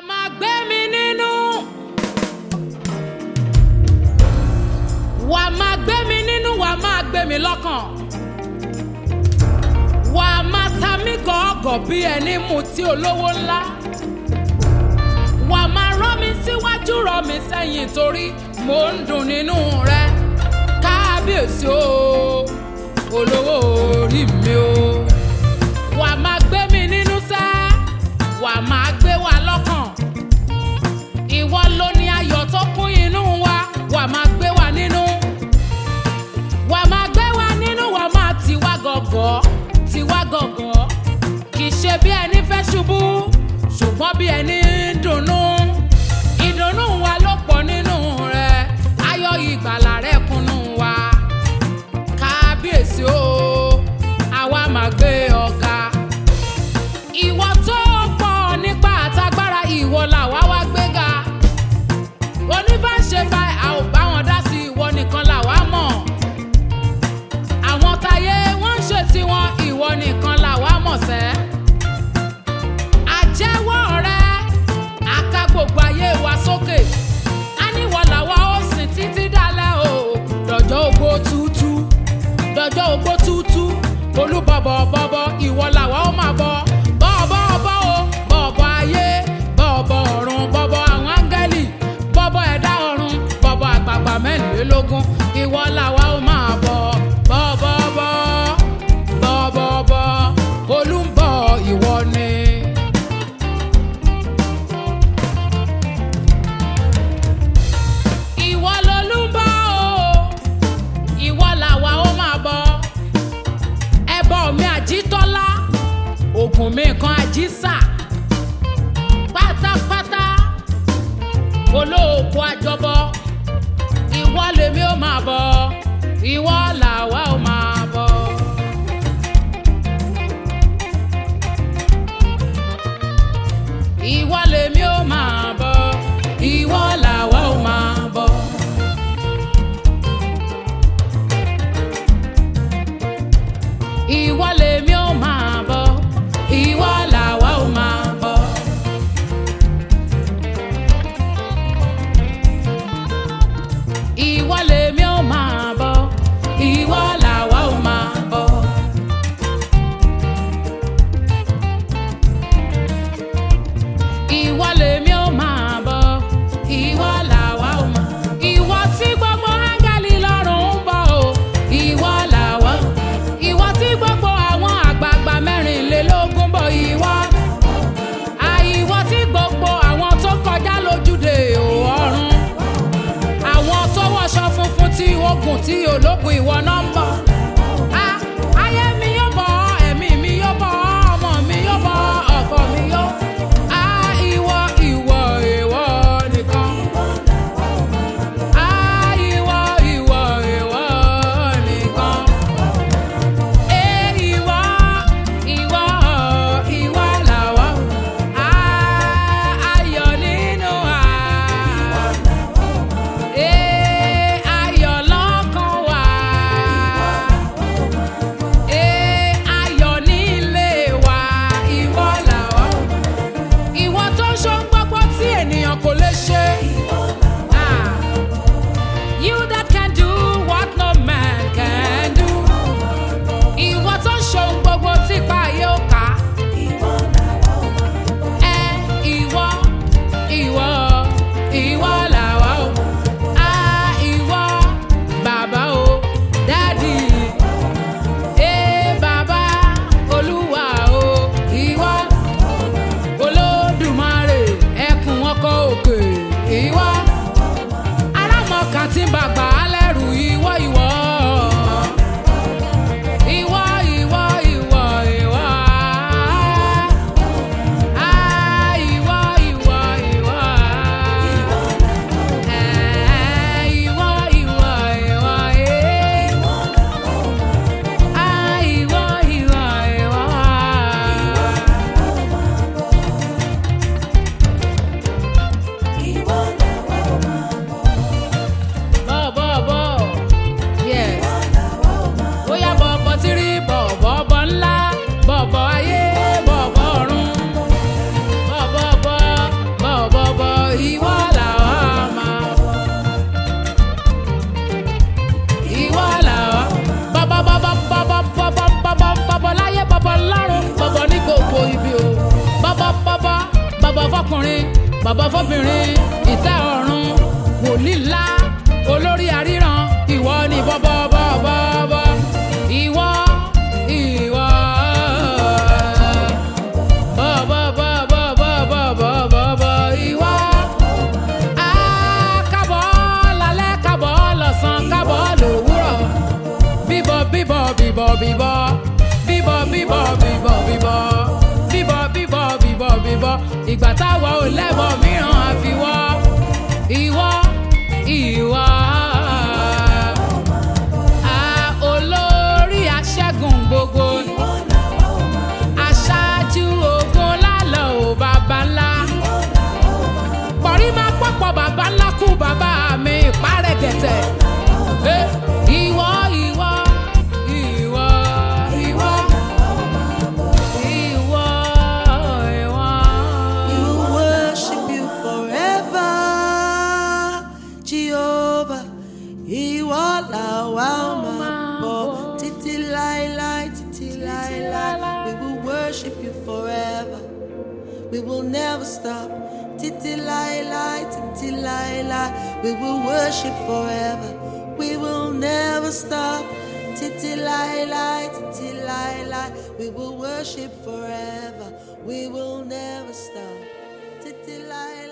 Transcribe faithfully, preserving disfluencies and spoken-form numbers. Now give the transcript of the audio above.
máa gbé mi nínú. Wà á máa gbé mi nínú, wà á máa gbé mi lọ́kàn. Wà á máa ta mí gọ̀ọ́gọ̀ bí ẹni mutí olówó ńlá. Wà á máa rọ́ mi síwájú rọ́ mi sẹ́yìn torí mò ń dùn nínú rẹ. Kábíyèsí o, olówó orí mi o. Wà á máa gbé mi nínú sẹ́, wà á máa gbé wa lọ́kàn. Ìwọ ló ní ayọ̀ tó kún inú wa, wà á máa gbé wa nínú. Wà á máa gbé wa nínú, wà á máa tì wá gọ̀gọ̀, tì wá gọ̀gọ̀. Kì í ṣe bí ẹni fẹ́ ṣubú, ṣùgbọ́n bí ẹni ń dunnú. Ìdùnnú wa ló pọ̀ nínú rẹ, ayọ̀ ìgbàlà rẹ kúnnú wa. Kábíyèsí o, àwa máa gbé ọ̀gá. Ìwọ tó pọ̀ nípa àtagbára, ìwọ làwa wá gbéga. Oníbàṣe bá a ò bá wọn dá sí, ìwọ nìkan làwa mọ̀. Àwọn táyé wọ́n ń ṣe tiwọn, ìwọ nìkan làwa mọ̀ sẹ́. Àjẹ́wọ́ rẹ, a ká gbogbo ayé wa sókè. A níwọ làwa ó sìn títí dálẹ̀ o. Dọ̀jọ́ ògbó tútú, dọ̀jọ́ ògbó tútú. Olúbọ̀bọ̀ bọ̀bọ̀, ìwọ làwa ó máa bọ̀. Bọ̀bọ̀ bọ̀ o, bọ̀bọ̀ ayé, bọ̀bọ̀ ọ̀run, bọ̀bọ̀ àwọn áńgẹ́lì, bọ̀bọ̀ ẹ̀dá ọ̀run, bọ̀bọ̀ àgbààgbà mẹ́rìnlélógún. Ìwọ làwa ó máa bọ̀. Bọ̀bọ̀ bọ̀, bọ̀bọ̀ bọ̀, Olú ń bọ̀, ìwọ ni. Ìwọ lolú ń bọ̀ o, ìwọ làwa ó máa bọ̀. Ẹbọ mi Àjítọ́lá, ògùn mi kan Àjísà. Pátápátá, olóòkú àjọbọ. Ìwọ lèmi ó máa bọ̀, ìwọ làwa ó máa bọ̀. Ìwọ lèmi ó máa bọ̀, ìwọ làwa ó máa bọ̀. Ìwọ lèmi ó máa bọ̀, ìwọ làwa ó máa bọ̀. Ìwọ lèmi ó máa bọ̀, ìwọ làwa ó máa bọ̀. fọkùnrin bàbá fọbìnrin ìtẹ́ ọ̀run wòlíì ńlá olórí àríran ìwọ ni bọ́bọ́bọ́bọ́ ìwọ ìwọ bọ́bọ́bọ́bọ́bọ́bọ́ ìwọ. Á kábọ̀ lálẹ́ kábọ̀ lọ́sàn kábọ̀ lówùrọ̀ bíbọ̀ bíbọ̀ bíbọ̀ bíbọ̀ bíbọ̀ bíbọ̀ bíbọ̀ bíbọ̀ bíbọ̀ bíbọ̀ bíbọ̀ bíbọ̀ ìgbà táwa ò lẹ́bọ̀ mìíràn àfiwọ́ ìwọ ìwọ. A olórí aṣẹ́gun gbogbo aṣáájú ogun lálọ́ ò bàbá ńlá pọ̀rí máa pọ̀pọ̀ bàbá ńlá kú bàbá mi ìpárẹ̀ gẹ̀tẹ̀. Ìwọ ìwọ ìwọ ìwọ ìwọ ìwọ. We will worship you forever, Jehovah. Ìwọ làwa máa bọ̀ títí láéláé, títí láéláé. We will worship you forever. We will never stop. Títí láéláé, títí láéláé. We will worship forever. We will never stop. Títí láéláé, títí láéláé. We will worship forever. We will never stop. Títí láéláé.